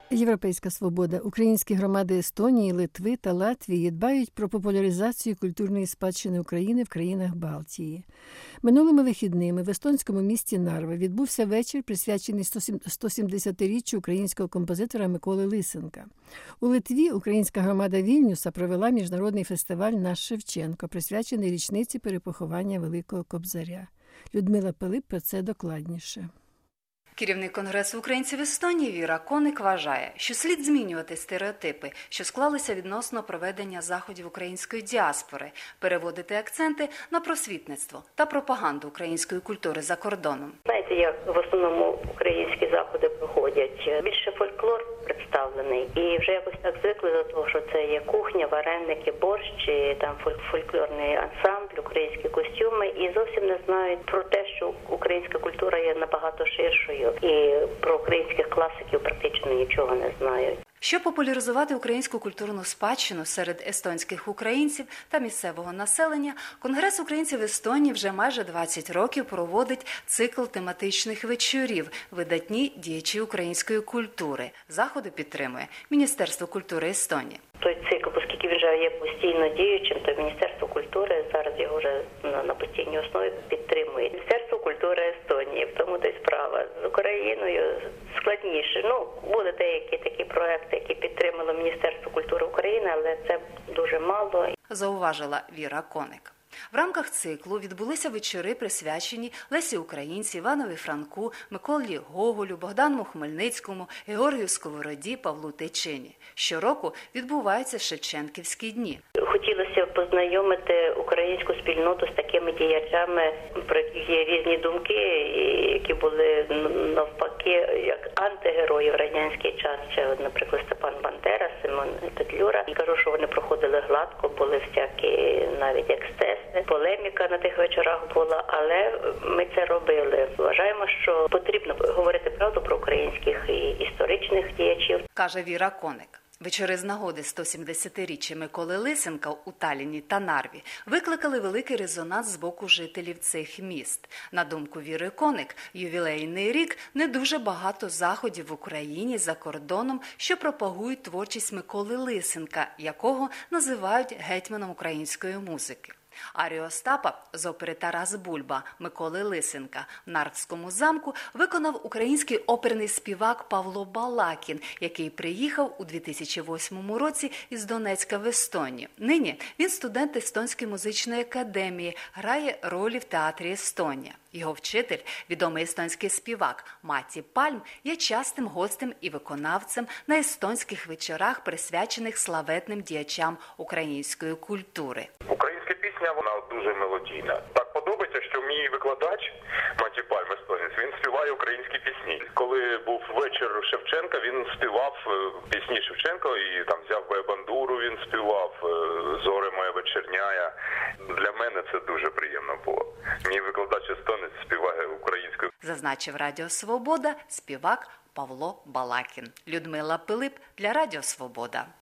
Європейська свобода. Українські громади Естонії, Литви та Латвії дбають про популяризацію культурної спадщини України в країнах Балтії. Минулими вихідними в естонському місті Нарва відбувся вечір, присвячений 170-річчю українського композитора Миколи Лисенка. У Литві українська громада Вільнюса провела міжнародний фестиваль «Наш Шевченко», присвячений річниці перепоховання Великого Кобзаря. Людмила Пилип про це докладніше. Керівник Конгресу українців Естонії Віра Коник вважає, що слід змінювати стереотипи, що склалися відносно проведення заходів української діаспори, переводити акценти на просвітництво та пропаганду української культури за кордоном. Знаєте, як в основному українські заходи проходять, більше фольклор представлений. І вже якось так звикли до того, що це є кухня, вареники, борщ, там фольклорний ансамбль, українські костюми. І зовсім не знають про те, що українська культура є набагато ширшою. І про українських класиків практично нічого не знають. Щоб популяризувати українську культурну спадщину серед естонських українців та місцевого населення, Конгрес українців Естонії вже майже 20 років проводить цикл тематичних вечорів «Видатні діячі української культури». Заходи підтримує Міністерство культури Естонії. Той цикл, оскільки він вже є постійно діючим, то Міністерство культури зараз його вже на постійній основі підтримує. Міністерство культури Естонії, в тому то й справа. З Україною складніше. Були деякі такі проекти, які підтримало Міністерство культури України, але це дуже мало. Зауважила Віра Коник. В рамках циклу відбулися вечори, присвячені Лесі Українці, Іванові Франку, Миколі Гоголю, Богдану Хмельницькому, Георгію Сковороді, Павлу Тичині. Щороку відбуваються Шевченківські дні. Хотілося познайомити українську спільноту з такими діячами, про яких є різні думки, які були навпаки як антигерої в радянський час. Ще, наприклад, Степан Бандера, Симон Петлюра. І кажу, що вони проходили гладко, були всякі навіть ексцеси. Полеміка на тих вечорах була, але ми це робили. Вважаємо, що потрібно говорити правду про українських і історичних діячів. Каже Віра Коник. Вечори з нагоди 170-річчя Миколи Лисенка у Талліні та Нарві викликали великий резонанс з боку жителів цих міст. На думку Віри Коник, ювілейний рік не дуже багато заходів в Україні за кордоном, що пропагують творчість Миколи Лисенка, якого називають гетьманом української музики. Арію Остапа з опери «Тарас Бульба» Миколи Лисенка в Нарвському замку виконав український оперний співак Павло Балакін, який приїхав у 2008 році із Донецька в Естонію. Нині він студент Естонської музичної академії, грає ролі в театрі «Естонія». Його вчитель, відомий естонський співак Маті Пальм, є частим гостем і виконавцем на естонських вечорах, присвячених славетним діячам української культури. Українська пісня, вона дуже мелодійна. Так подобається, що мій викладач Маті Пальм, естонець, він співає українські пісні. Коли був вечір Шевченка, він співав пісні Шевченка і там взяв бандуру, він співав «Зоре моя вечерняя». Для мене це дуже приємно було. Мій викладач естонець співає українською. Зазначив Радіо Свобода співак Павло Балакін. Людмила Пилип для Радіо Свобода.